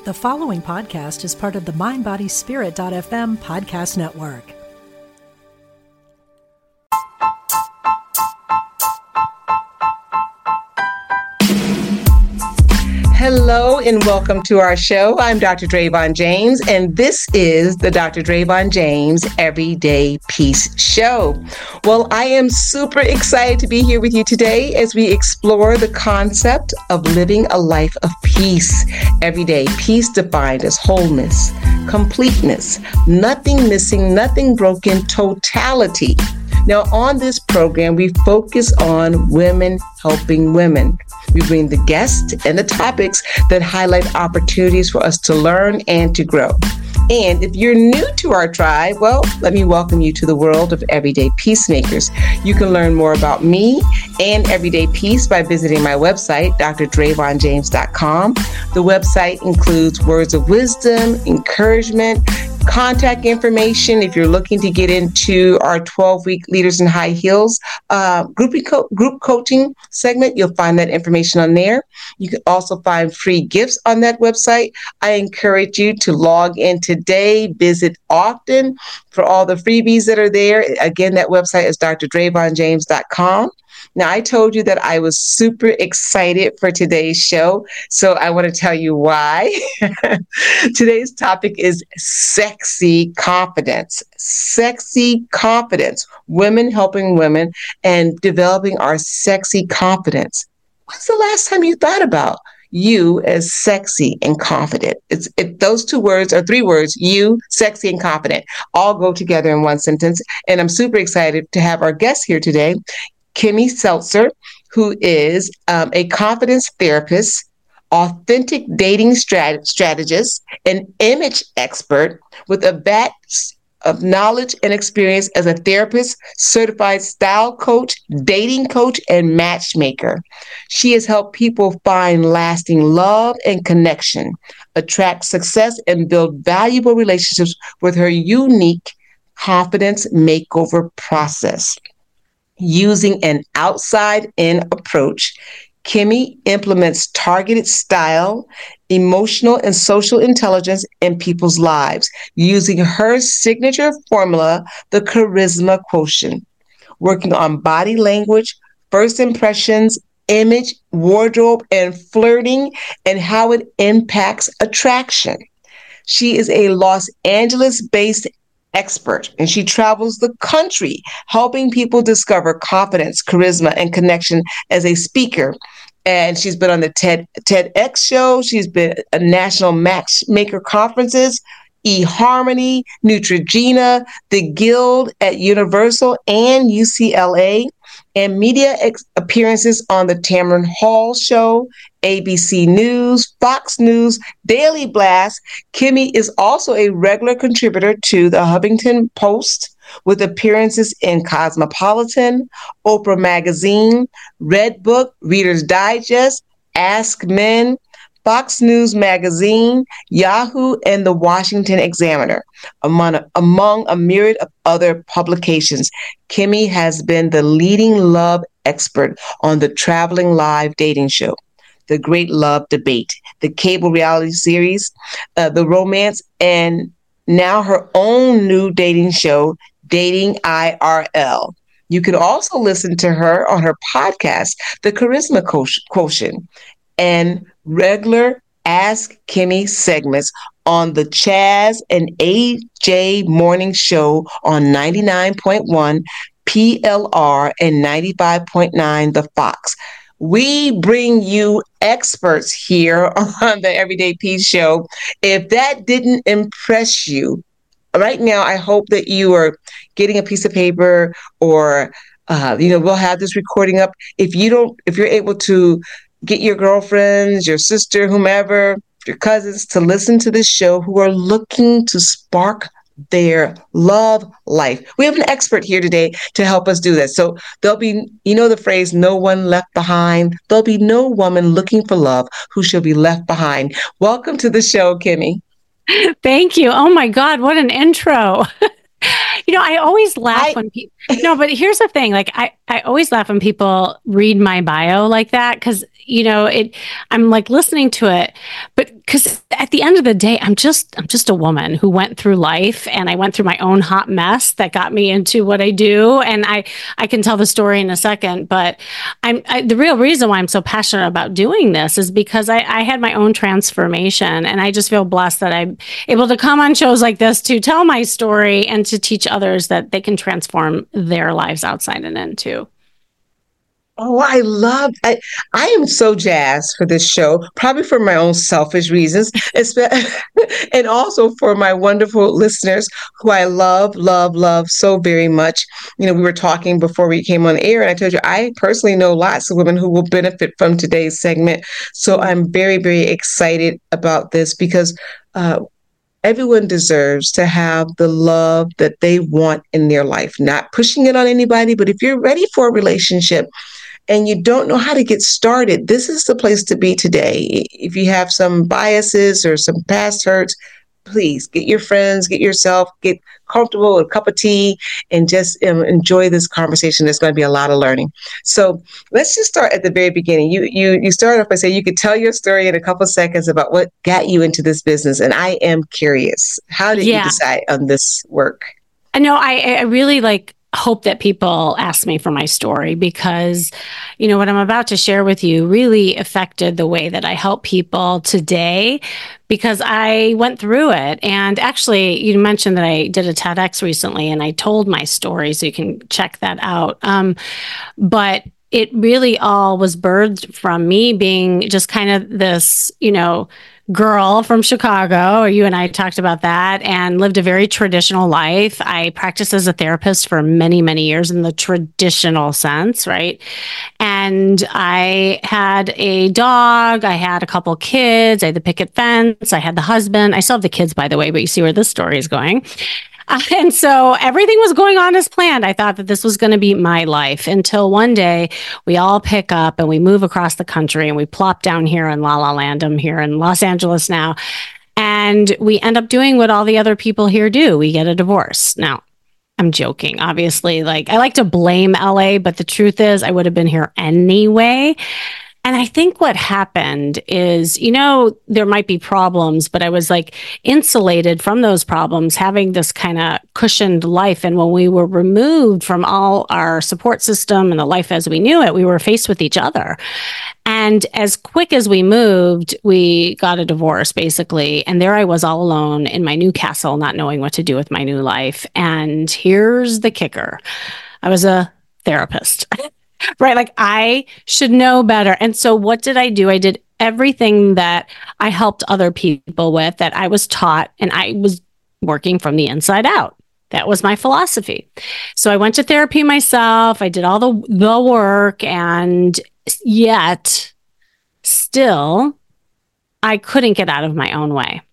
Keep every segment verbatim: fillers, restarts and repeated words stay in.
The following podcast is part of the mind body spirit dot f m podcast network. Hello and welcome to our show. I'm Doctor Drayvon James, and this is the Doctor Drayvon James Everyday Peace Show. Well, I am super excited to be here with you today as we explore the concept of living a life of peace. Everyday peace defined as wholeness, completeness, nothing missing, nothing broken, totality. Now, on this program, we focus on women helping women. We bring the guests and the topics that highlight opportunities for us to learn and to grow. And if you're new to our tribe, well, let me welcome you to the world of Everyday Peacemakers. You can learn more about me and Everyday Peace by visiting my website, d r drayvon james dot com. The website includes words of wisdom, encouragement, contact information. If you're looking to get into our twelve-week Leaders in High Heels uh, group, co- group coaching segment, you'll find that information on there. You can also find free gifts on that website. I encourage you to log in today, visit often for all the freebies that are there. Again, that website is d r drayvon james dot com. Now, I told you that I was super excited for today's show, so I want to tell you why. Today's topic is sexy confidence. Sexy confidence. Women helping women and developing our sexy confidence. When's the last time you thought about you as sexy and confident? It's it, those two words or three words, you, sexy, and confident, all go together in one sentence. And I'm super excited to have our guest here today, Kimmy Seltzer, who is um, a confidence therapist, authentic dating strat- strategist, an image expert with a vast of knowledge and experience as a therapist, certified style coach, dating coach, and matchmaker. She has helped people find lasting love and connection, attract success, and build valuable relationships with her unique confidence makeover process. Using an outside-in approach, Kimmy implements targeted style, emotional and social intelligence in people's lives, using her signature formula, the charisma quotient, working on body language, first impressions, image, wardrobe, and flirting, and how it impacts attraction. She is a Los Angeles-based expert, and she travels the country helping people discover confidence, charisma, and connection as a speaker. And she's been on the TED TEDx show. She's been at national matchmaker conferences, eHarmony, Neutrogena, the Guild at Universal and U C L A, and media ex- appearances on the Tamron Hall Show, A B C News, Fox News, Daily Blast. Kimmy is also a regular contributor to the Huffington Post with appearances in Cosmopolitan, Oprah Magazine, Redbook, Reader's Digest, Ask Men, Fox News Magazine, Yahoo, and the Washington Examiner, among, among a myriad of other publications. Kimmy has been the leading love expert on the Traveling Live dating show, The Great Love Debate, the cable reality series, uh, The Romance, and now her own new dating show, Dating I R L. You can also listen to her on her podcast, The Charisma Quotient, and regular Ask Kimmy segments on the Chaz and A J Morning Show on ninety-nine point one P L R and ninety-five point nine The Fox. We bring you experts here on the Everyday Peace Show. If that didn't impress you, right now, I hope that you are getting a piece of paper or, uh, you know, we'll have this recording up. If you don't, if you're able to get your girlfriends, your sister, whomever, your cousins to listen to this show who are looking to spark their love life. We have an expert here today to help us do that. So there'll be, you know, the phrase, no one left behind. There'll be no woman looking for love who shall be left behind. Welcome to the show, Kimmy. Thank you. Oh my God, what an intro. You know, I always laugh I, when people, No, but here's the thing. Like I, I always laugh when people read my bio like that because, you know, it, I'm like listening to it, but because at the end of the day, I'm just, I'm just a woman who went through life and I went through my own hot mess that got me into what I do. And I, I can tell the story in a second, but I'm, I, the real reason why I'm so passionate about doing this is because I, I had my own transformation and I just feel blessed that I'm able to come on shows like this to tell my story and to teach others that they can transform their lives outside and in too. Oh, I love, I, I am so jazzed for this show, probably for my own selfish reasons, and also for my wonderful listeners who I love, love, love so very much. You know, we were talking before we came on air, and I told you, I personally know lots of women who will benefit from today's segment. So I'm very, very excited about this because uh, everyone deserves to have the love that they want in their life, not pushing it on anybody, but if you're ready for a relationship, and you don't know how to get started, this is the place to be today. If you have some biases or some past hurts, please get your friends, get yourself, get comfortable with a cup of tea, and just um, enjoy this conversation. There's going to be a lot of learning. So let's just start at the very beginning. You you you started off by saying you could tell your story in a couple of seconds about what got you into this business, and I am curious. How did yeah. you decide on this work? I know I, I really like. hope that people ask me for my story because, you know, what I'm about to share with you really affected the way that I help people today because I went through it. And actually, you mentioned that I did a TEDx recently and I told my story, so you can check that out. Um, but it really all was birthed from me being just kind of this, you know, girl from Chicago, or you and I talked about that, and lived a very traditional life. I practiced as a therapist for many, many years in the traditional sense, right? And I had a dog, I had a couple kids, I had the picket fence, I had the husband. I still have the kids, by the way, but you see where this story is going. Uh, and so everything was going on as planned. I thought that this was going to be my life until one day we all pick up and we move across the country and we plop down here in La La Land. I'm here in Los Angeles now. And we end up doing what all the other people here do. We get a divorce. Now, I'm joking, obviously. Like, I like to blame L A, but the truth is I would have been here anyway. And I think what happened is, you know, there might be problems, but I was like insulated from those problems, having this kind of cushioned life. And when we were removed from all our support system and the life as we knew it, we were faced with each other. And as quick as we moved, we got a divorce, basically. And there I was all alone in my new castle, not knowing what to do with my new life. And here's the kicker. I was a therapist. Right. Like I should know better. And so what did I do? I did everything that I helped other people with that I was taught, and I was working from the inside out. That was my philosophy. So I went to therapy myself. I did all the, the work, and yet still I couldn't get out of my own way.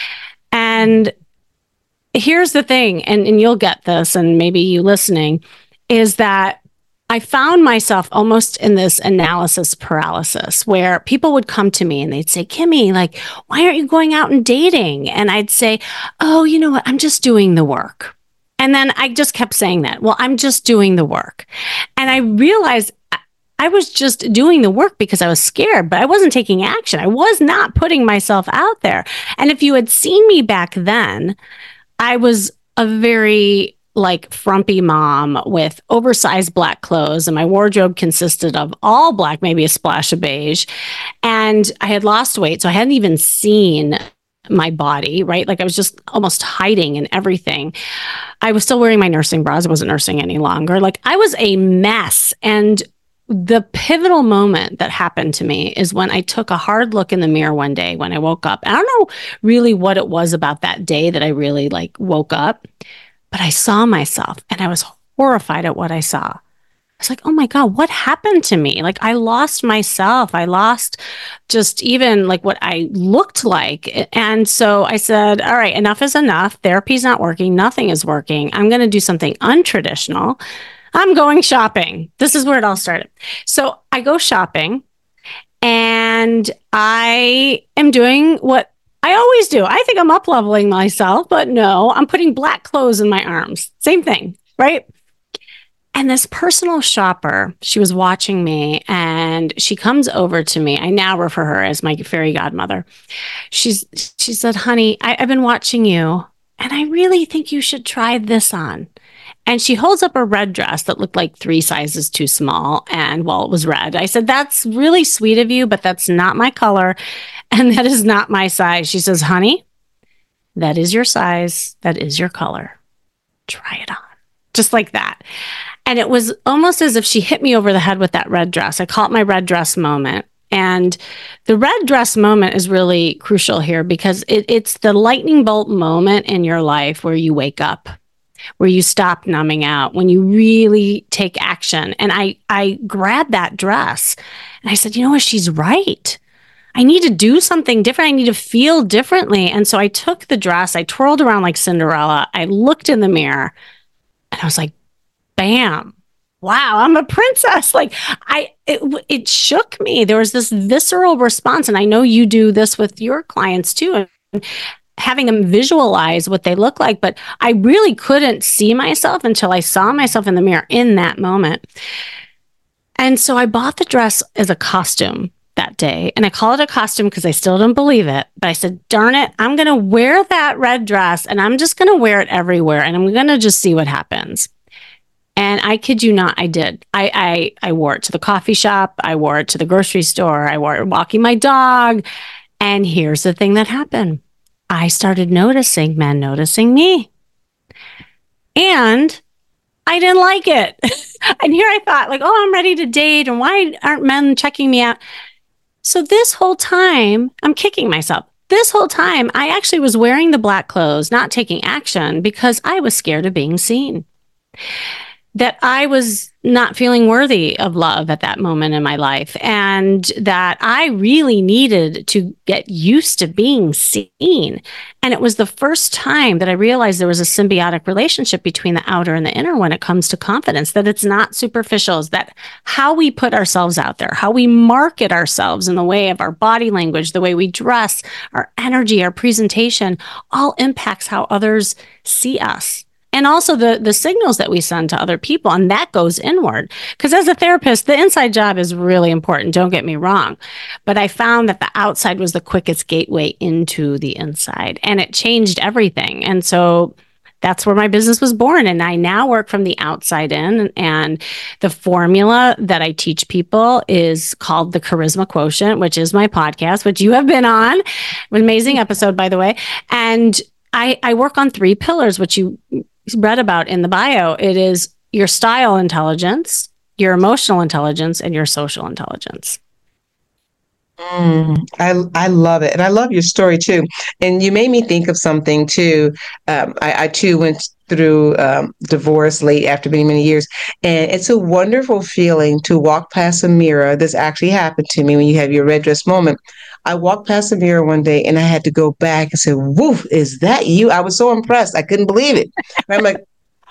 And here's the thing, and, and you'll get this, and maybe you listening, is that I found myself almost in this analysis paralysis where people would come to me and they'd say, Kimmy, like, why aren't you going out and dating? And I'd say, oh, you know what? I'm just doing the work. And then I just kept saying that. Well, I'm just doing the work. And I realized I was just doing the work because I was scared, but I wasn't taking action. I was not putting myself out there. And if you had seen me back then, I was a very like frumpy mom with oversized black clothes, and my wardrobe consisted of all black, maybe a splash of beige. And I had lost weight, so I hadn't even seen my body, right? Like I was just almost hiding in everything. I was still wearing my nursing bras. I wasn't nursing any longer. Like I was a mess. And the pivotal moment that happened to me is when I took a hard look in the mirror one day when I woke up. I don't know really what it was about that day that I really like woke up. But I saw myself and I was horrified at what I saw. I was like, oh my God, what happened to me? Like I lost myself. I lost just even like what I looked like. And so I said, all right, enough is enough. Therapy's not working. Nothing is working. I'm going to do something untraditional. I'm going shopping. This is where it all started. So I go shopping and I am doing what I always do. I think I'm up-leveling myself, but no, I'm putting black clothes in my arms. Same thing, right? And this personal shopper, she was watching me and she comes over to me. I now refer her as my fairy godmother. She's, she said, honey, I, I've been watching you and I really think you should try this on. And she holds up a red dress that looked like three sizes too small. And well, it was red. I said, that's really sweet of you, but that's not my color. And that is not my size. She says, honey, that is your size. That is your color. Try it on. Just like that. And it was almost as if she hit me over the head with that red dress. I call it my red dress moment. And the red dress moment is really crucial here because it, it's the lightning bolt moment in your life where you wake up, where you stop numbing out, when you really take action. And I, I grabbed that dress and I said, you know what? She's right. I need to do something different. I need to feel differently. And so I took the dress, I twirled around like Cinderella. I looked in the mirror and I was like, bam. Wow, I'm a princess. Like I, it, it shook me. There was this visceral response. And I know you do this with your clients too, and having them visualize what they look like. But I really couldn't see myself until I saw myself in the mirror in that moment. And so I bought the dress as a costume that day. And I call it a costume because I still don't believe it. But I said, darn it, I'm going to wear that red dress and I'm just going to wear it everywhere. And I'm going to just see what happens. And I kid you not, I did. I, I I wore it to the coffee shop. I wore it to the grocery store. I wore it walking my dog. And here's the thing that happened. I started noticing men noticing me. And I didn't like it. And here I thought, like, oh, I'm ready to date. And why aren't men checking me out? So this whole time, I'm kicking myself. This whole time, I actually was wearing the black clothes, not taking action because I was scared of being seen. That I was not feeling worthy of love at that moment in my life, and that I really needed to get used to being seen. And it was the first time that I realized there was a symbiotic relationship between the outer and the inner when it comes to confidence, that it's not superficial, is that how we put ourselves out there, how we market ourselves in the way of our body language, the way we dress, our energy, our presentation, all impacts how others see us. And also the, the signals that we send to other people, and that goes inward. Because as a therapist, the inside job is really important, don't get me wrong. But I found that the outside was the quickest gateway into the inside, and it changed everything. And so that's where my business was born. And I now work from the outside in. And the formula that I teach people is called the Charisma Quotient, which is my podcast, which you have been on. An amazing episode, by the way. And I, I work on three pillars, which you read about in the bio. It is your style intelligence, your emotional intelligence, and your social intelligence. Mm, I I love it. And I love your story too. And you made me think of something too. Um, I, I too went through um, divorce late after many, many years. And it's a wonderful feeling to walk past a mirror. This actually happened to me when you have your red dress moment. I walked past a mirror one day and I had to go back and say, woof, is that you? I was so impressed. I couldn't believe it. I'm like,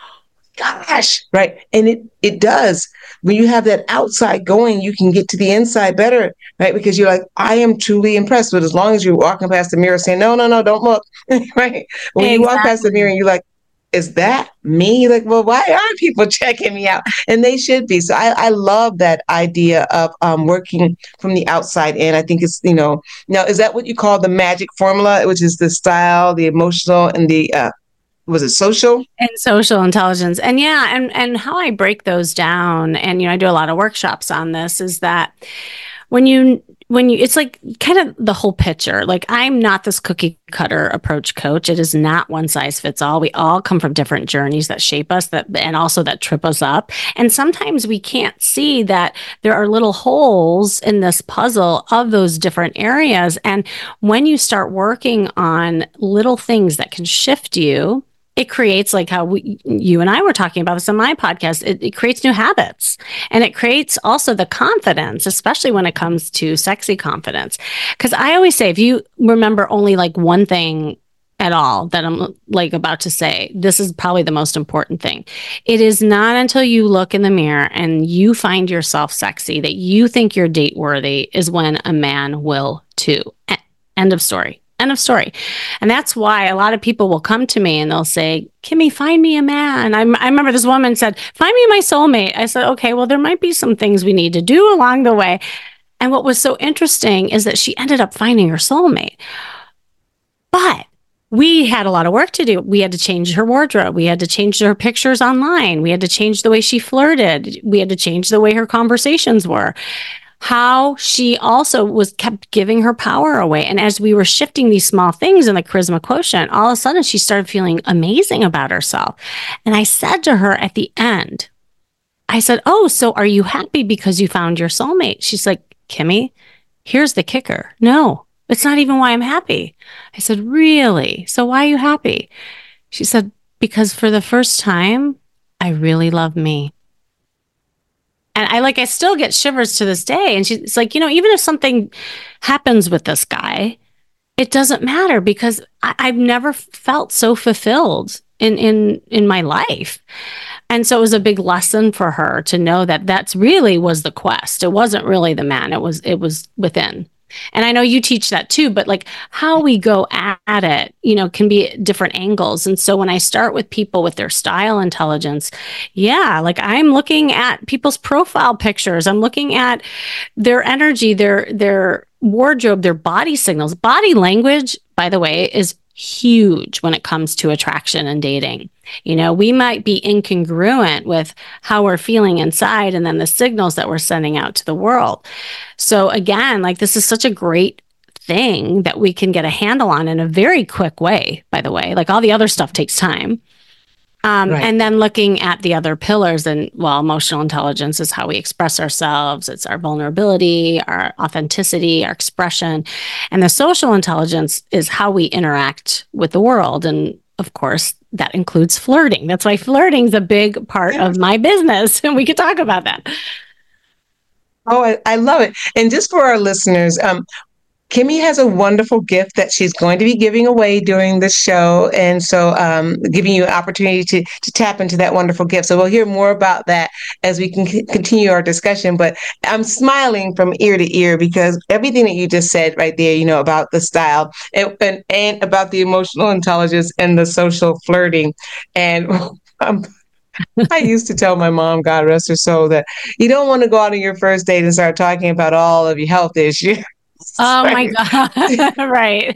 gosh, right. And it, it does. When you have that outside going, you can get to the inside better, right? Because you're like, I am truly impressed. But as long as you're walking past the mirror saying, no, no, no, don't look, right? When exactly. you walk past the mirror and you're like, is that me? Like, well, why aren't people checking me out? And they should be. So I, I love that idea of um, working from the outside in. I think it's, you know, now, is that what you call the magic formula, which is the style, the emotional, and the, uh, was it social? And social intelligence. And yeah, and, and how I break those down, and, you know, I do a lot of workshops on this, is that when you, when you, it's like kind of the whole picture. Like, I'm not this cookie cutter approach coach. It is not one size fits all. We all come from different journeys that shape us, that, and also that trip us up. And sometimes we can't see that there are little holes in this puzzle of those different areas. And when you start working on little things that can shift you, it creates, like how we, you and I were talking about this on my podcast, it, it creates new habits. And it creates also the confidence, especially when it comes to sexy confidence. Because I always say, if you remember only like one thing at all that I'm like about to say, this is probably the most important thing. It is not until you look in the mirror and you find yourself sexy, that you think you're date worthy, is when a man will too. End of story. End of story. And that's why a lot of people will come to me and they'll say, Kimmy, find me a man. I, I remember this woman said, find me my soulmate. I said, okay, well, there might be some things we need to do along the way. And what was so interesting is that she ended up finding her soulmate. But we had a lot of work to do. We had to change her wardrobe. We had to change her pictures online. We had to change the way she flirted. We had to change the way her conversations were. How she also was kept giving her power away. And as we were shifting these small things in the charisma quotient, all of a sudden she started feeling amazing about herself. And I said to her at the end, I said, oh, so are you happy because you found your soulmate? She's like, Kimmy, here's the kicker. No, it's not even why I'm happy. I said, really? So why are you happy? She said, because for the first time, I really love me. And I like, I still get shivers to this day. And she's like, you know, even if something happens with this guy, it doesn't matter because I, I've never felt so fulfilled in, in, in my life. And so it was a big lesson for her to know that that's really was the quest. It wasn't really the man. It was, it was within. And I know you teach that too, but like how we go at it, you know, can be different angles. And so when I start with people with their style intelligence, yeah, like I'm looking at people's profile pictures. I'm looking at their energy, their, their wardrobe, their body signals. Body language, by the way, is huge when it comes to attraction and dating. You know, we might be incongruent with how we're feeling inside and then the signals that we're sending out to the world. So again, like this is such a great thing that we can get a handle on in a very quick way, by the way. Like all the other stuff takes time. Um, right. And then looking at the other pillars and, well, emotional intelligence is how we express ourselves. It's our vulnerability, our authenticity, our expression. And the social intelligence is how we interact with the world. And of course, that includes flirting. That's why flirting is a big part yeah. of my business. And we could talk about that. Oh, I, I love it. And just for our listeners, um, Kimmy has a wonderful gift that she's going to be giving away during the show. And so um, giving you an opportunity to, to tap into that wonderful gift. So we'll hear more about that as we can c- continue our discussion. But I'm smiling from ear to ear because everything that you just said right there, you know, about the style and, and, and about the emotional intelligence and the social flirting. And um, I used to tell my mom, God rest her soul, that you don't want to go out on your first date and start talking about all of your health issues. Oh my God. Right.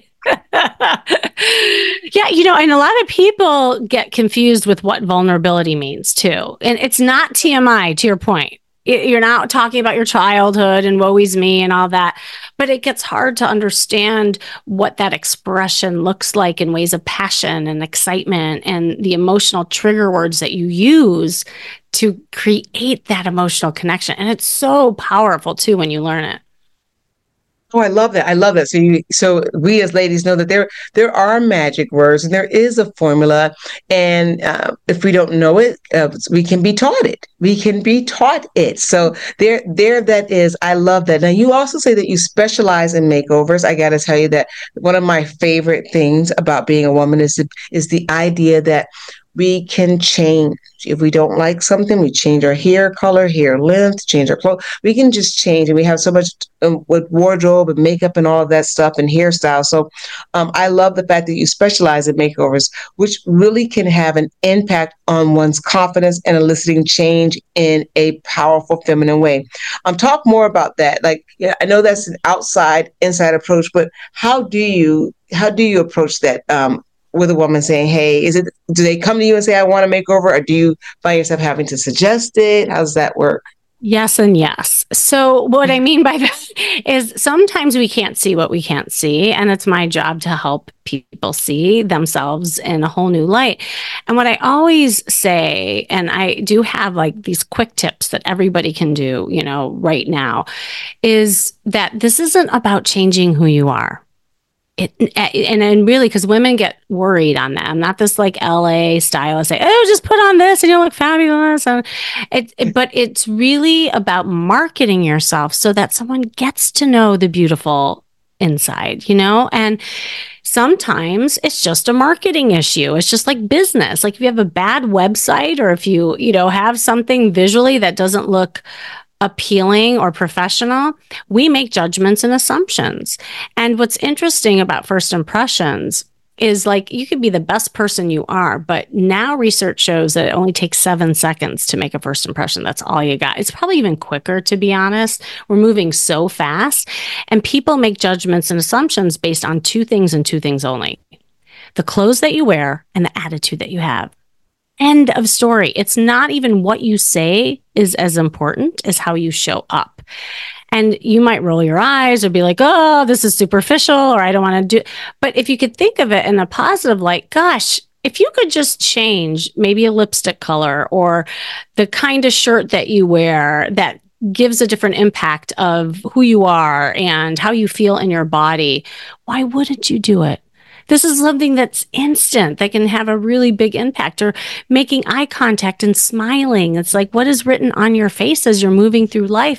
Yeah. You know, and a lot of people get confused with what vulnerability means too. And it's not T M I, to your point. You're not talking about your childhood and woe is me and all that, but it gets hard to understand what that expression looks like in ways of passion and excitement and the emotional trigger words that you use to create that emotional connection. And it's so powerful too when you learn it. Oh, I love that. I love that. So you, so we as ladies know that there, there are magic words and there is a formula. And uh, if we don't know it, uh, we can be taught it. We can be taught it. So there, there that is. I love that. Now, you also say that you specialize in makeovers. I got to tell you that one of my favorite things about being a woman is the, is the idea that we can change. If we don't like something, we change our hair color, hair length, change our clothes. We can just change. And we have so much um, with wardrobe and makeup and all of that stuff and hairstyle. So um, I love the fact that you specialize in makeovers, which really can have an impact on one's confidence and eliciting change in a powerful feminine way. Um, talk more about that. Like, yeah, I know that's an outside, inside approach, but how do you, how do you approach that? Um, with a woman saying, hey, is it, do they come to you and say, I want to makeover, or do you find yourself having to suggest it? How does that work? Yes and yes. So what I mean by that is sometimes we can't see what we can't see. And it's my job to help people see themselves in a whole new light. And what I always say, and I do have like these quick tips that everybody can do, you know, right now, is that this isn't about changing who you are. It, and and really, because women get worried on that. I'm not this like L A stylist say, oh, just put on this and you'll look fabulous. And it, it, but it's really about marketing yourself so that someone gets to know the beautiful inside, you know? And sometimes it's just a marketing issue. It's just like business. Like if you have a bad website or if you, you know, have something visually that doesn't look appealing or professional, we make judgments and assumptions. And what's interesting about first impressions is like you could be the best person you are, but now research shows that it only takes seven seconds to make a first impression. That's all you got. It's probably even quicker, to be honest. We're moving so fast, and people make judgments and assumptions based on two things and two things only: the clothes that you wear and the attitude that you have. End of story. It's not even what you say is as important as how you show up. And you might roll your eyes or be like, oh, this is superficial, or I don't want to do. But if you could think of it in a positive light, gosh, if you could just change maybe a lipstick color or the kind of shirt that you wear that gives a different impact of who you are and how you feel in your body, why wouldn't you do it? This is something that's instant, that can have a really big impact. Or making eye contact and smiling. It's like, what is written on your face as you're moving through life?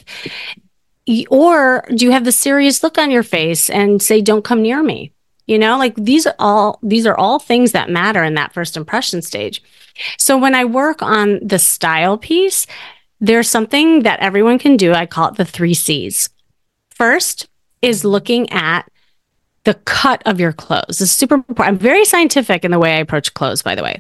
Or do you have the serious look on your face and say, don't come near me? You know, like these are all, these are all things that matter in that first impression stage. So when I work on the style piece, there's something that everyone can do. I call it the three C's. First is looking at the cut of your clothes. This is super important. I'm very scientific in the way I approach clothes, by the way.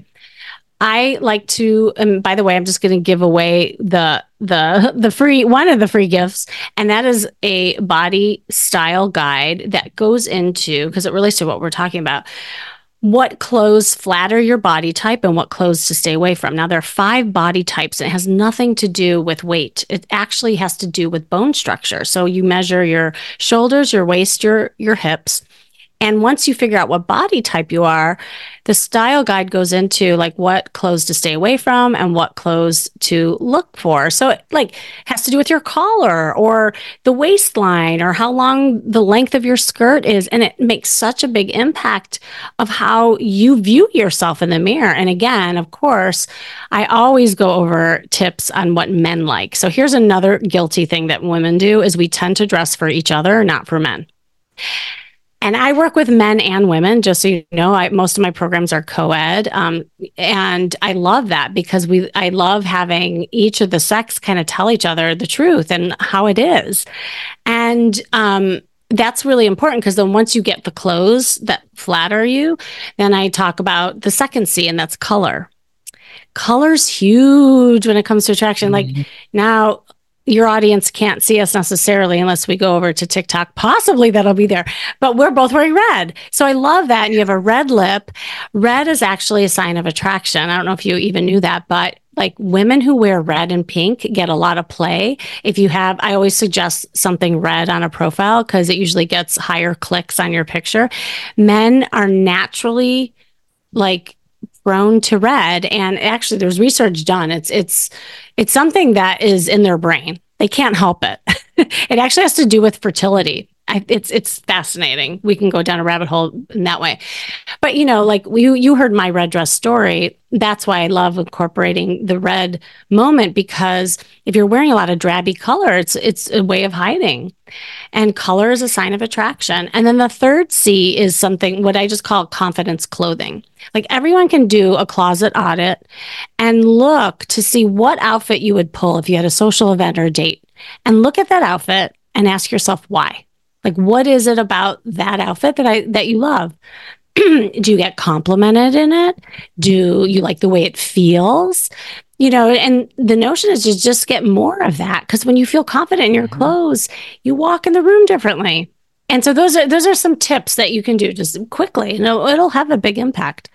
I like to, and by the way, I'm just going to give away the the the free one of the free gifts, and that is a body style guide that goes into, because it relates to what we're talking about, what clothes flatter your body type and what clothes to stay away from. Now, there are five body types, and it has nothing to do with weight. It actually has to do with bone structure. So you measure your shoulders, your waist, your your hips. And once you figure out what body type you are, the style guide goes into like what clothes to stay away from and what clothes to look for. So it like has to do with your collar or the waistline or how long the length of your skirt is. And it makes such a big impact of how you view yourself in the mirror. And again, of course, I always go over tips on what men like. So here's another guilty thing that women do is we tend to dress for each other, not for men. And I work with men and women, just so you know. I, most of my programs are co-ed, um, and I love that because we. I love having each of the sex kind of tell each other the truth and how it is, and um, that's really important because then once you get the clothes that flatter you, then I talk about the second C, and that's color. Color's huge when it comes to attraction. Mm-hmm. Like now, your audience can't see us necessarily unless we go over to TikTok. Possibly that'll be there, but we're both wearing red. So I love that. And you have a red lip. Red is actually a sign of attraction. I don't know if you even knew that, but like women who wear red and pink get a lot of play. If you have, I always suggest something red on a profile because it usually gets higher clicks on your picture. Men are naturally like prone to red. And actually there's research done. It's, it's, it's something that is in their brain. They can't help it. It actually has to do with fertility. I, it's, it's fascinating. We can go down a rabbit hole in that way. But, you know, like you, you heard my red dress story. That's why I love incorporating the red moment, because if you're wearing a lot of drabby color, it's, it's a way of hiding. And color is a sign of attraction. And then the third C is something, what I just call confidence clothing. Like everyone can do a closet audit and look to see what outfit you would pull if you had a social event or a date. And look at that outfit and ask yourself why. Like, what is it about that outfit that I that you love? Do you get complimented in it? Do you like the way it feels? You know, and the notion is to just get more of that, because when you feel confident in your mm-hmm. clothes, you walk in the room differently. And so those are those are some tips that you can do just quickly, and it'll, it'll have a big impact.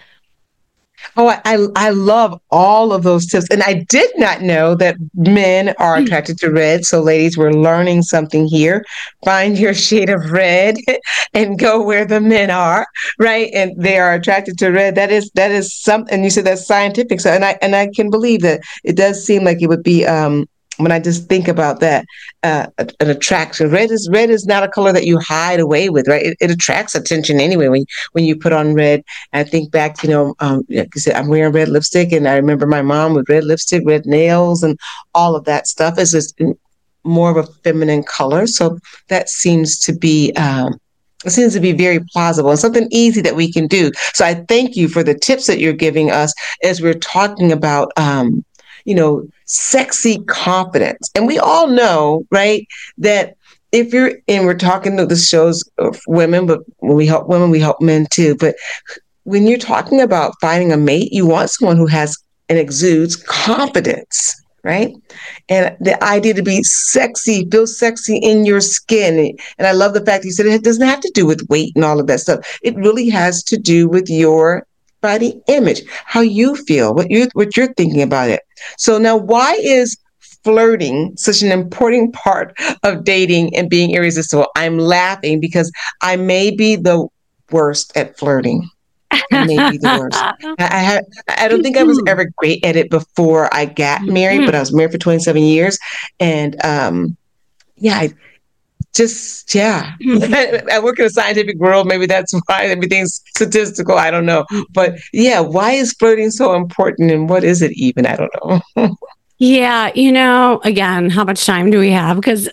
Oh, I I love all of those tips. And I did not know that men are attracted to red. So ladies, we're learning something here. Find your shade of red and go where the men are, right? And they are attracted to red. That is that is something. And you said that's scientific. So and I and I can believe that. It does seem like it would be um when I just think about that, uh, an attraction. Red is red is not a color that you hide away with, right? It, it attracts attention anyway when when you put on red. I think back, you know, um, like you said, I'm wearing red lipstick, and I remember my mom with red lipstick, red nails, and all of that stuff is just more of a feminine color. So that seems to be. Um, It seems to be very plausible and something easy that we can do. So I thank you for the tips that you're giving us as we're talking about um, you know, sexy confidence. And we all know, right, that if you're, and we're talking to the shows of women, but when we help women, we help men too. But when you're talking about finding a mate, you want someone who has and exudes confidence, right? And the idea to be sexy, feel sexy in your skin. And I love the fact that you said it doesn't have to do with weight and all of that stuff. It really has to do with your body image, how you feel, what you what you're thinking about it. So now, why is flirting such an important part of dating and being irresistible? I'm laughing because I may be the worst at flirting. I may be the worst. I, I have. I don't think I was ever great at it before I got married, but I was married for twenty-seven years, and um, yeah, I just yeah. I work in a scientific world. Maybe that's why everything's statistical. I don't know, but yeah, why is flirting so important, and what is it even? I don't know. Yeah, you know, again, how much time do we have? Because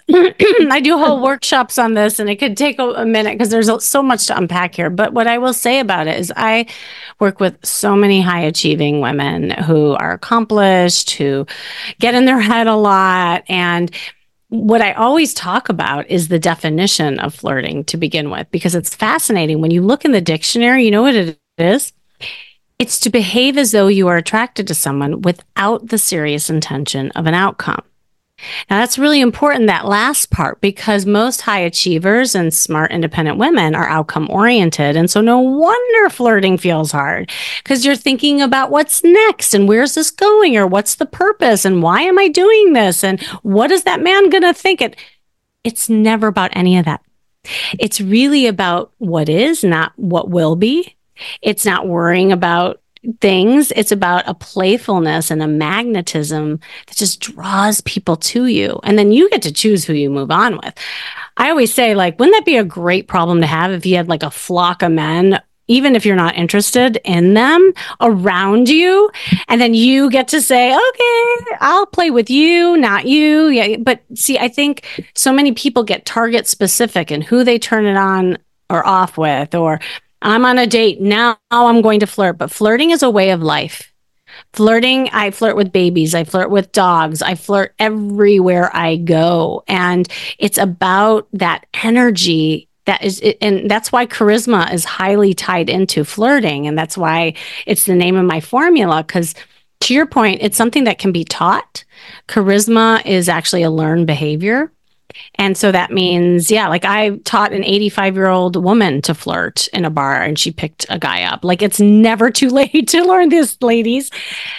I do whole workshops on this, and it could take a, a minute because there's so much to unpack here. But what I will say about it is I work with so many high achieving women who are accomplished, who get in their head a lot. And what I always talk about is the definition of flirting to begin with, because it's fascinating. When you look in the dictionary, you know what it is? It's to behave as though you are attracted to someone without the serious intention of an outcome. Now, that's really important, that last part, because most high achievers and smart, independent women are outcome oriented. And so no wonder flirting feels hard, because you're thinking about what's next and where's this going, or what's the purpose and why am I doing this? And what is that man going to think? It, it's never about any of that. It's really about what is, not what will be. It's not worrying about things. It's about a playfulness and a magnetism that just draws people to you. And then you get to choose who you move on with. I always say, like, wouldn't that be a great problem to have if you had like a flock of men, even if you're not interested in them, around you? And then you get to say, okay, I'll play with you, not you. Yeah. But see, I think so many people get target specific in who they turn it on or off with, or I'm on a date, now I'm going to flirt. But flirting is a way of life. Flirting, I flirt with babies, I flirt with dogs, I flirt everywhere I go. And it's about that energy that is, and that's why charisma is highly tied into flirting. And that's why it's the name of my formula, because to your point, it's something that can be taught. Charisma is actually a learned behavior. And so that means, yeah, like I taught an eighty-five-year-old woman to flirt in a bar, and she picked a guy up. Like, it's never too late to learn this, ladies.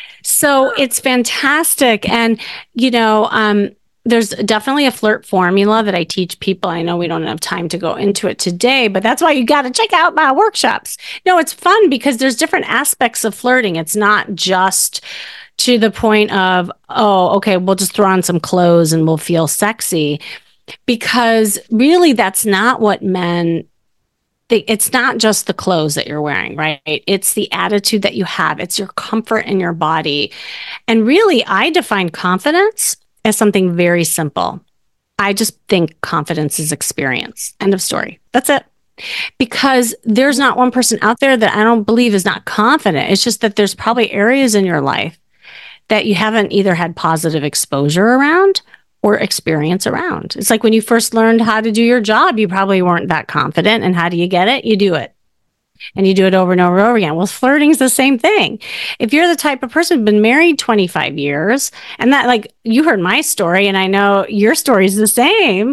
So it's fantastic. And, you know, um, there's definitely a flirt formula that I teach people. I know we don't have time to go into it today, but that's why you got to check out my workshops. No, it's fun because there's different aspects of flirting. It's not just to the point of, oh, okay, we'll just throw on some clothes and we'll feel sexy. Because really, that's not what men think. It's not just the clothes that you're wearing, right? It's the attitude that you have. It's your comfort in your body. And really, I define confidence as something very simple. I just think confidence is experience. End of story. That's it. Because there's not one person out there that I don't believe is not confident. It's just that there's probably areas in your life that you haven't either had positive exposure around or experience around. It's like when you first learned how to do your job, you probably weren't that confident. And how do you get it? You do it. And you do it over and over and over again. Well, flirting is the same thing. If you're the type of person who's been married twenty-five years, and that, like, you heard my story, and I know your story is the same.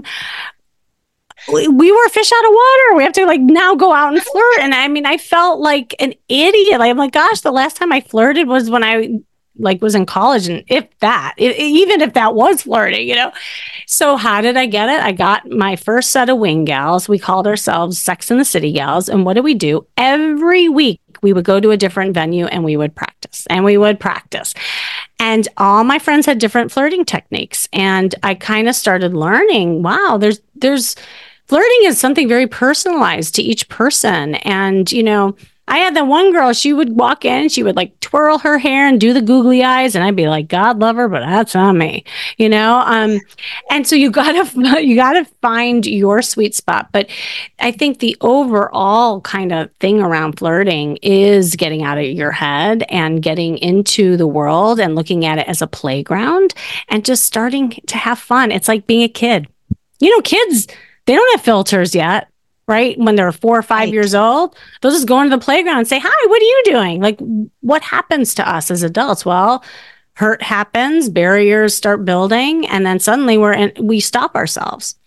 We, we were fish out of water. We have to like now go out and flirt. And I mean, I felt like an idiot. Like, I'm like, gosh, the last time I flirted was when I like was in college, and if that, it, even if that was flirting, you know. So how did I get it? I got my first set of wing gals. We called ourselves Sex and the City Gals. And what did we do? Every week we would go to a different venue and we would practice and we would practice. And all my friends had different flirting techniques. And I kind of started learning, wow, there's, there's flirting is something very personalized to each person. And, you know, I had that one girl, she would walk in, she would like twirl her hair and do the googly eyes. And I'd be like, God love her, but that's not me, you know? Um, and so you gotta, you gotta find your sweet spot. But I think the overall kind of thing around flirting is getting out of your head and getting into the world and looking at it as a playground and just starting to have fun. It's like being a kid. You know, kids, they don't have filters yet. Right? When they're four or five right. years old, they'll just go into the playground and say, hi, what are you doing? Like, what happens to us as adults? Well, hurt happens, barriers start building, and then suddenly we're in, we stop ourselves.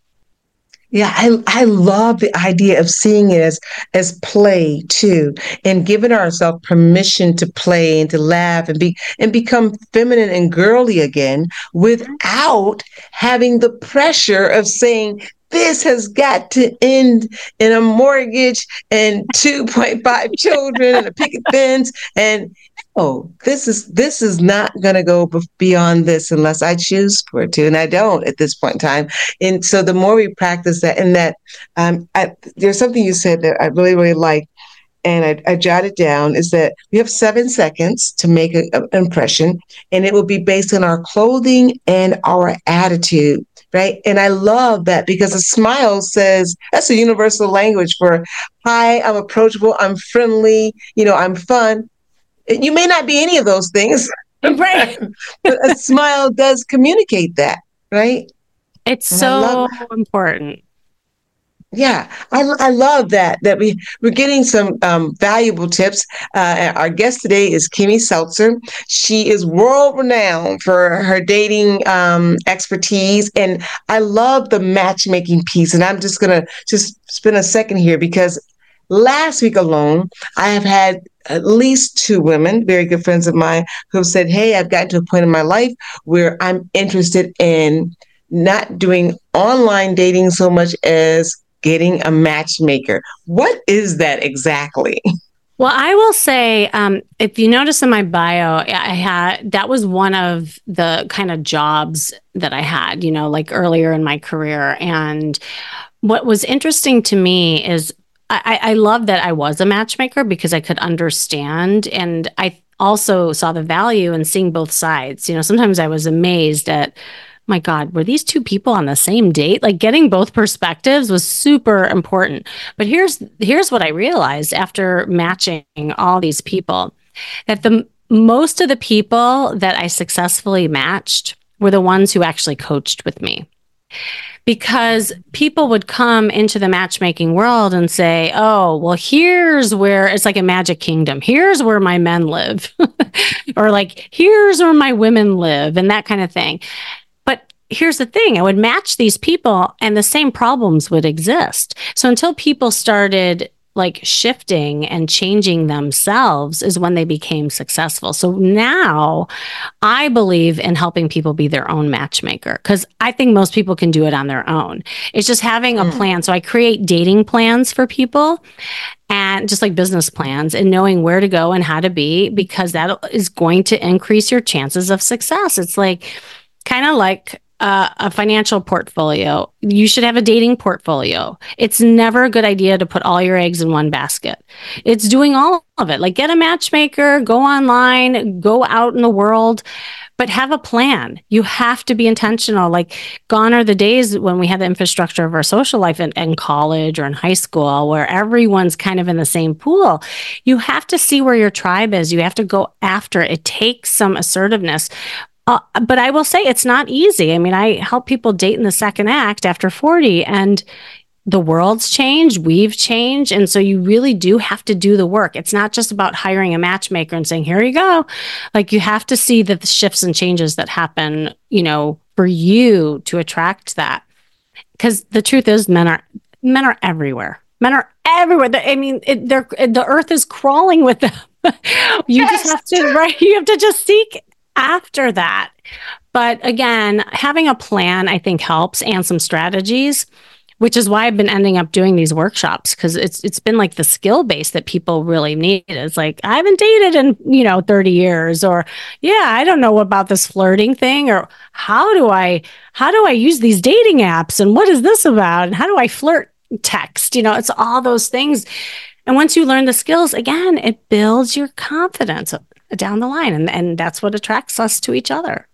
Yeah, I I love the idea of seeing it as, as play too, and giving ourselves permission to play and to laugh and be and become feminine and girly again without having the pressure of saying, this has got to end in a mortgage and two point five children and a picket fence. And oh, this is this is not going to go beyond this unless I choose for it to, and I don't at this point in time. And so the more we practice that, and that um, I, there's something you said that I really really like, and I, I jotted down, is that we have seven seconds to make a, an impression, and it will be based on our clothing and our attitude. Right. And I love that because a smile says that's a universal language for, hi, I'm approachable, I'm friendly, you know, I'm fun. You may not be any of those things, right? But a smile does communicate that, right? It's and so important. Yeah, I, I love that, that we, we're getting some um, valuable tips. Uh, our guest today is Kimmy Seltzer. She is world renowned for her dating um, expertise. And I love the matchmaking piece. And I'm just going to just spend a second here because last week alone, I have had at least two women, very good friends of mine, who have said, hey, I've gotten to a point in my life where I'm interested in not doing online dating so much as getting a matchmaker. What is that exactly? Well, I will say, um, if you notice in my bio, I had, that was one of the kind of jobs that I had, you know, like earlier in my career. And what was interesting to me is I, I love that I was a matchmaker because I could understand. And I also saw the value in seeing both sides. You know, sometimes I was amazed at, my God, were these two people on the same date? Like getting both perspectives was super important. But here's here's what I realized after matching all these people, that the most of the people that I successfully matched were the ones who actually coached with me. Because people would come into the matchmaking world and say, oh, well, here's where it's like a magic kingdom. Here's where my men live. Or like, here's where my women live and that kind of thing. Here's the thing, I would match these people and the same problems would exist. So until people started like shifting and changing themselves is when they became successful. So now I believe in helping people be their own matchmaker because I think most people can do it on their own. It's just having a mm. plan. So I create dating plans for people and just like business plans and knowing where to go and how to be, because that is going to increase your chances of success. It's like kind of like Uh, a financial portfolio. You should have a dating portfolio. It's never a good idea to put all your eggs in one basket. It's doing all of it. Like get a matchmaker, go online, go out in the world, but have a plan. You have to be intentional. Like gone are the days when we had the infrastructure of our social life in, in college or in high school where everyone's kind of in the same pool. You have to see where your tribe is. You have to go after it. It takes some assertiveness. Uh, but I will say it's not easy. I mean, I help people date in the second act after forty and the world's changed, we've changed. And so you really do have to do the work. It's not just about hiring a matchmaker and saying, here you go. Like you have to see the shifts and changes that happen, you know, for you to attract that. Because the truth is men are, men are everywhere. Men are everywhere. I mean, it, they're, the earth is crawling with them. You yes. just have to, right? You have to just seek after that. But again, having a plan, I think helps, and some strategies, which is why I've been ending up doing these workshops because it's it's been like the skill base that people really need. It's like, I haven't dated in, you know, thirty years, or yeah, I don't know about this flirting thing, or how do I how do I use these dating apps and what is this about? And how do I flirt text? You know, it's all those things. And once you learn the skills, again, it builds your confidence down the line. And, and that's what attracts us to each other.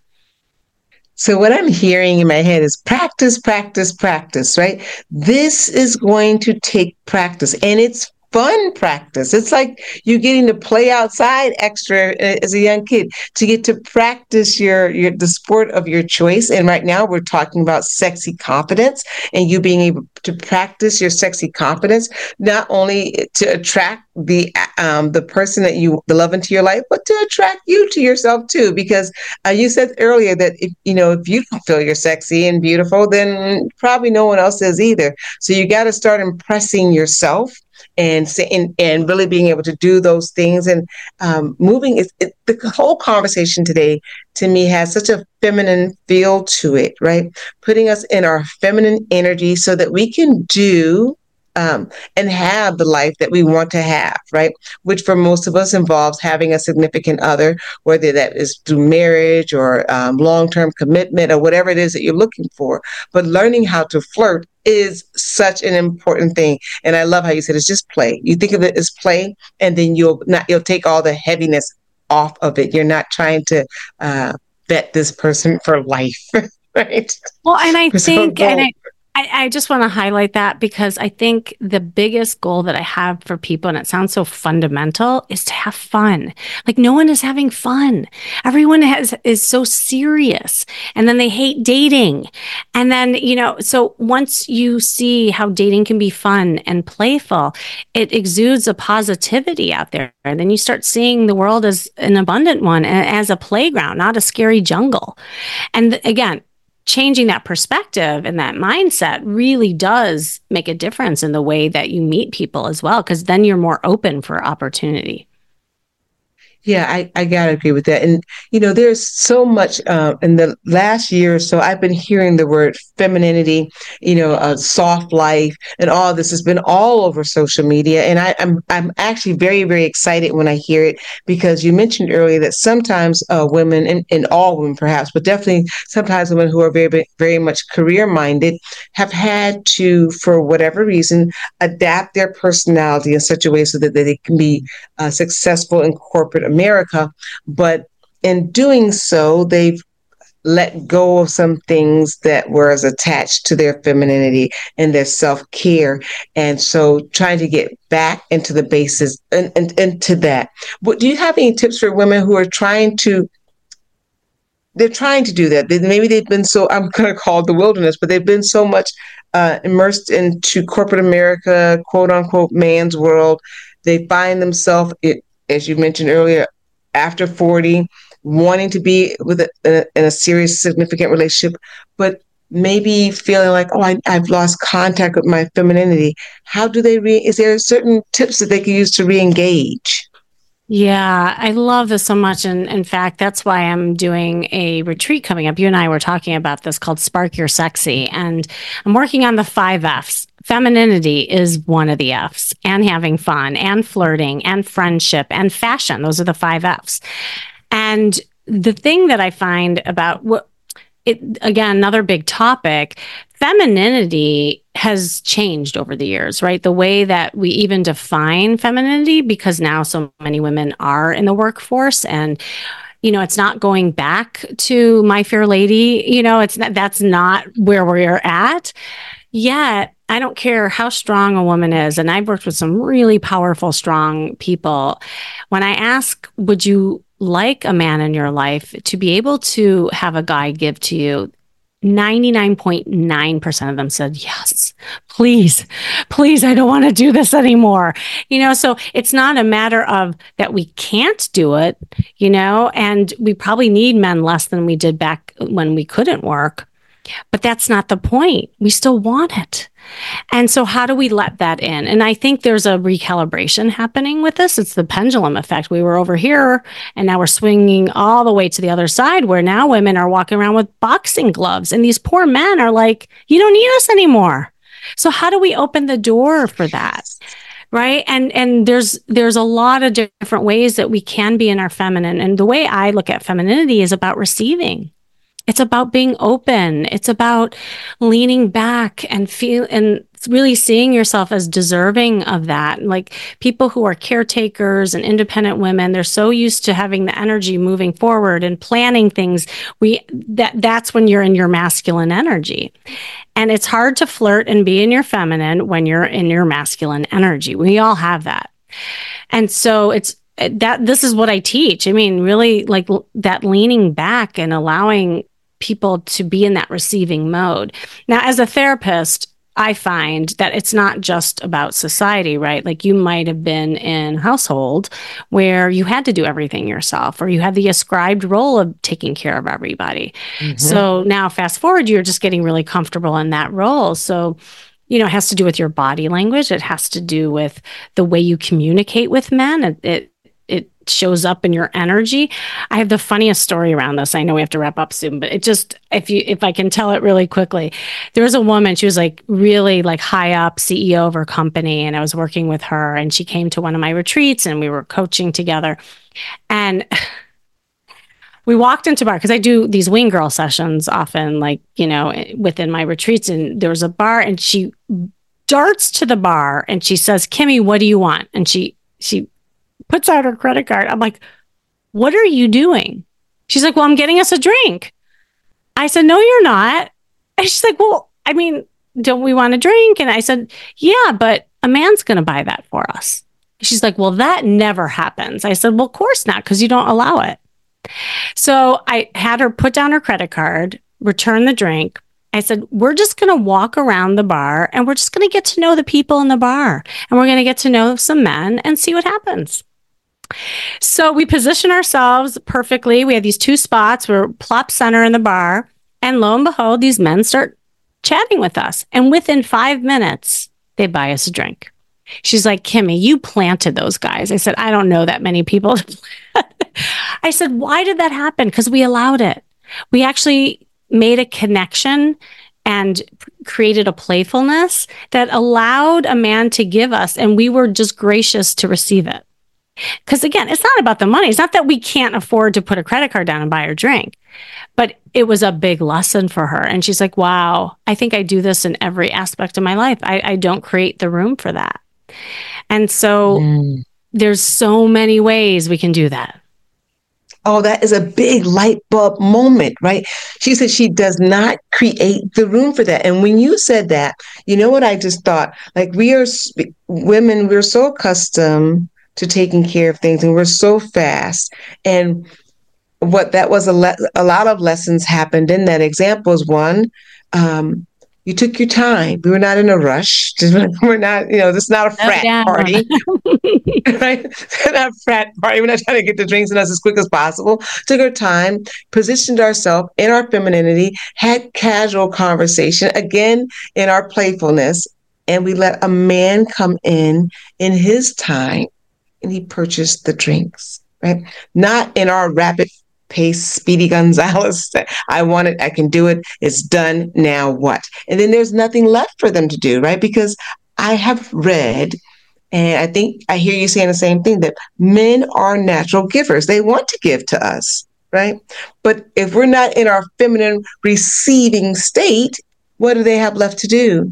So what I'm hearing in my head is practice, practice, practice, right? This is going to take practice, and it's fun practice. It's like you're getting to play outside extra as a young kid, to get to practice your, your the sport of your choice. And right now we're talking about sexy confidence, and you being able to practice your sexy confidence, not only to attract the um, the person that you the love into your life, but to attract you to yourself too. Because uh, you said earlier that if you know if you don't feel you're sexy and beautiful, then probably no one else is either. So you got to start impressing yourself and and, and really being able to do those things and um, moving. It, it, the whole conversation today to me has such a feminine feel to it, right? Putting us in our feminine energy so that we can do Um, and have the life that we want to have, right? Which for most of us involves having a significant other, whether that is through marriage or um, long-term commitment or whatever it is that you're looking for. But learning how to flirt is such an important thing. And I love how you said it's just play. You think of it as play, and then you'll not you'll take all the heaviness off of it. You're not trying to uh, vet this person for life, right? Well, and I For think, some and I, I, I just want to highlight that because I think the biggest goal that I have for people, and it sounds so fundamental, is to have fun. Like no one is having fun. Everyone has is so serious, and then they hate dating. And then, you know, so once you see how dating can be fun and playful, it exudes a positivity out there. And then you start seeing the world as an abundant one and as a playground, not a scary jungle. And again, changing that perspective and that mindset really does make a difference in the way that you meet people as well, because then you're more open for opportunity. Yeah, I, I gotta agree with that. And, you know, there's so much uh, in the last year or so, I've been hearing the word femininity, you know, uh, soft life, and all this has been all over social media. And I, I'm I'm actually very, very excited when I hear it, because you mentioned earlier that sometimes uh, women, and, and all women perhaps, but definitely sometimes women who are very, very much career minded have had to, for whatever reason, adapt their personality in such a way so that they can be uh, successful in corporate America. But in doing so, they've let go of some things that were as attached to their femininity and their self-care. And so trying to get back into the basis and, and into that. But do you have any tips for women who are trying to they're trying to do that? They, maybe they've been so, I'm going to call it the wilderness, but they've been so much uh, immersed into corporate America, quote unquote, man's world. They find themselves, it, as you mentioned earlier, after forty, wanting to be with a, a, in a serious, significant relationship, but maybe feeling like, oh, I, I've lost contact with my femininity. How do they re? Is there certain tips that they can use to re-engage? Yeah, I love this so much. And in fact, that's why I'm doing a retreat coming up. You and I were talking about this called Spark Your Sexy. And I'm working on the five F's. Femininity is one of the F's, and having fun and flirting and friendship and fashion. Those are the five F's. And the thing that I find about what it, again, another big topic, femininity has changed over the years, right? The way that we even define femininity, because now so many women are in the workforce, and you know, it's not going back to My Fair Lady. You know, it's not, that's not where we're at yet. I don't care how strong a woman is, and I've worked with some really powerful, strong people. When I ask, would you like a man in your life to be able to have a guy give to you, ninety-nine point nine percent of them said, yes, please, please, I don't want to do this anymore. You know, so it's not a matter of that we can't do it, you know, and we probably need men less than we did back when we couldn't work. But that's not the point. We still want it. And so how do we let that in? And I think there's a recalibration happening with this. It's the pendulum effect. We were over here, and now we're swinging all the way to the other side, where now women are walking around with boxing gloves, and these poor men are like, you don't need us anymore. So how do we open the door for that? Right. And and there's there's a lot of different ways that we can be in our feminine. And the way I look at femininity is about receiving. It's about being open. It's about leaning back and feel and really seeing yourself as deserving of that. Like people who are caretakers and independent women, they're so used to having the energy moving forward and planning things. We that that's when you're in your masculine energy. And it's hard to flirt and be in your feminine when you're in your masculine energy. We all have that. And so it's that this is what I teach. I mean, really like that leaning back and allowing people to be in that receiving mode. Now, as a therapist, I find that it's not just about society, right? Like you might have been in a household where you had to do everything yourself, or you had the ascribed role of taking care of everybody. Mm-hmm. So now fast forward, you're just getting really comfortable in that role. So, you know, it has to do with your body language. It has to do with the way you communicate with men. It, it It shows up in your energy. I have the funniest story around this. I know we have to wrap up soon, but it just, if you, if I can tell it really quickly, there was a woman, she was like really like high up C E O of her company. And I was working with her and she came to one of my retreats and we were coaching together. And we walked into bar because I do these wing girl sessions often, like, you know, within my retreats. And there was a bar and she darts to the bar and she says, Kimmy, what do you want? And she, she, puts out her credit card. I'm like, what are you doing? She's like, well, I'm getting us a drink. I said, no, you're not. And she's like, well, I mean, don't we want a drink? And I said, yeah, but a man's going to buy that for us. She's like, well, that never happens. I said, well, of course not, because you don't allow it. So I had her put down her credit card, return the drink. I said, we're just going to walk around the bar and we're just going to get to know the people in the bar. And we're going to get to know some men and see what happens. So we position ourselves perfectly. We have these two spots. We're plop center in the bar. And lo and behold, these men start chatting with us. And within five minutes, they buy us a drink. She's like, Kimmy, you planted those guys. I said, I don't know that many people. I said, why did that happen? Because we allowed it. We actually made a connection and created a playfulness that allowed a man to give us. And we were just gracious to receive it. Because again, it's not about the money. It's not that we can't afford to put a credit card down and buy her drink, but it was a big lesson for her. And she's like, wow, I think I do this in every aspect of my life. I, I don't create the room for that. And so mm. there's so many ways we can do that. Oh, that is a big light bulb moment, right? She said she does not create the room for that. And when you said that, you know what I just thought? Like we are women, we're so accustomed to taking care of things and we're so fast. And what that was, a, le- a lot of lessons happened in that example is one, um, you took your time. We were not in a rush. We're not, you know, this is not a frat no, party, right? It's not a frat party. We're not trying to get the drinks in us as quick as possible. Took our time, positioned ourselves in our femininity, had casual conversation, again, in our playfulness, and we let a man come in in his time and he purchased the drinks, right? Not in our rapid pace, Speedy Gonzalez. I want it. I can do it. It's done. Now what? And then there's nothing left for them to do, right? Because I have read, and I think I hear you saying the same thing, that men are natural givers. They want to give to us, right? But if we're not in our feminine receiving state, what do they have left to do?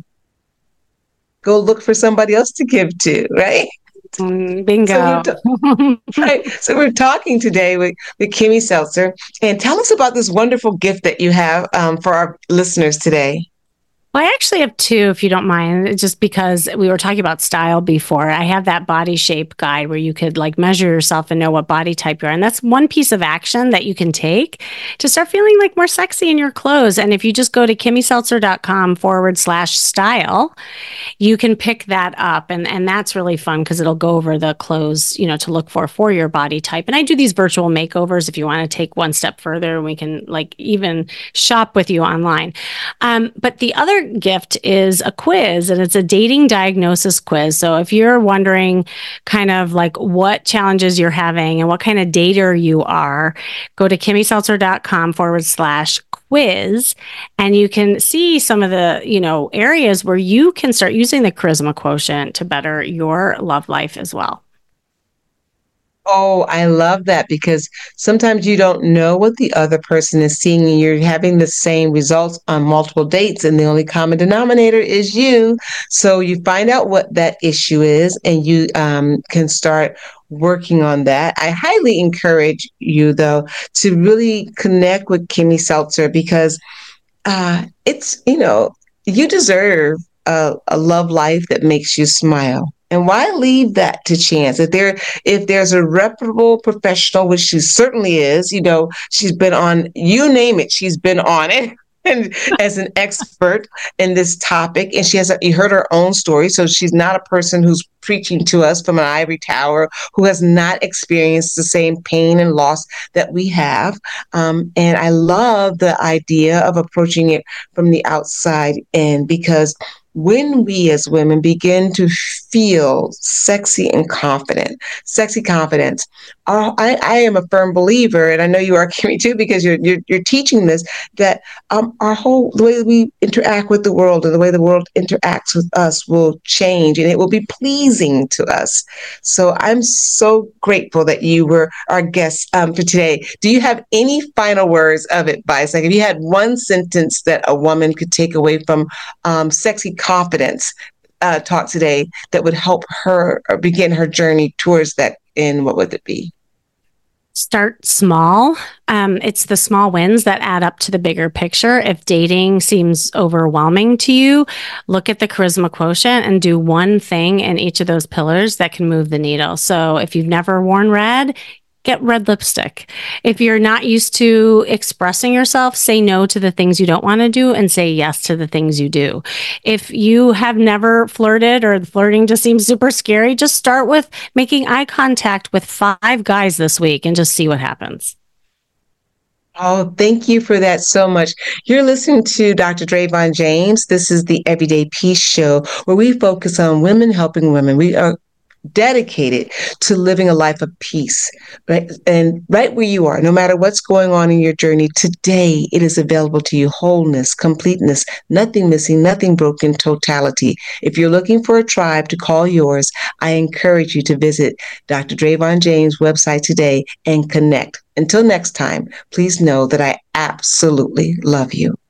Go look for somebody else to give to, right? Mm, bingo. So ta- right. So we're talking today with, with Kimmy Seltzer. And tell us about this wonderful gift that you have um, for our listeners today. Well, I actually have two, if you don't mind, just because we were talking about style before. I have that body shape guide where you could like measure yourself and know what body type you are. And that's one piece of action that you can take to start feeling like more sexy in your clothes. And if you just go to kimmyseltzer.com forward slash style, you can pick that up. And, and that's really fun because it'll go over the clothes, you know, to look for for your body type. And I do these virtual makeovers if you want to take one step further, and we can like even shop with you online. Um, but the other gift is a quiz, and it's a dating diagnosis quiz. So if you're wondering kind of like what challenges you're having and what kind of dater you are, go to kimmyseltzer.com forward slash quiz, and you can see some of the, you know, areas where you can start using the charisma quotient to better your love life as well. Oh, I love that because sometimes you don't know what the other person is seeing and you're having the same results on multiple dates and the only common denominator is you. So you find out what that issue is and you um, can start working on that. I highly encourage you though to really connect with Kimmy Seltzer because uh, it's, you know, you deserve a, a love life that makes you smile. And why leave that to chance? If there, if there's a reputable professional, which she certainly is, you know, she's been on, you name it, she's been on it. And as an expert in this topic, and she has a, you heard her own story, so she's not a person who's preaching to us from an ivory tower, who has not experienced the same pain and loss that we have. Um, and I love the idea of approaching it from the outside in because when we as women begin to feel sexy and confident, sexy confidence, uh, I, I am a firm believer, and I know you are, Kimmy, too, because you're you're, you're teaching this, that um, our whole, the way we interact with the world and the way the world interacts with us will change, and it will be pleasing to us. So I'm so grateful that you were our guest um, for today. Do you have any final words of advice? Like if you had one sentence that a woman could take away from um, sexy confidence uh, talk today that would help her or begin her journey towards that, and what would it be? Start small. Um, it's the small wins that add up to the bigger picture. If dating seems overwhelming to you, look at the charisma quotient and do one thing in each of those pillars that can move the needle. So if you've never worn red, get red lipstick. If you're not used to expressing yourself, say no to the things you don't want to do and say yes to the things you do. If you have never flirted or flirting just seems super scary, just start with making eye contact with five guys this week and just see what happens. Oh, thank you for that so much. You're listening to Doctor Drayvon James. This is the Everyday Peace Show, where we focus on women helping women. We are dedicated to living a life of peace, right? And right where you are, no matter what's going on in your journey, today it is available to you: wholeness, completeness, nothing missing, nothing broken, totality. If you're looking for a tribe to call yours, I encourage you to visit Doctor Drayvon James' website today and connect. Until next time, please know that I absolutely love you.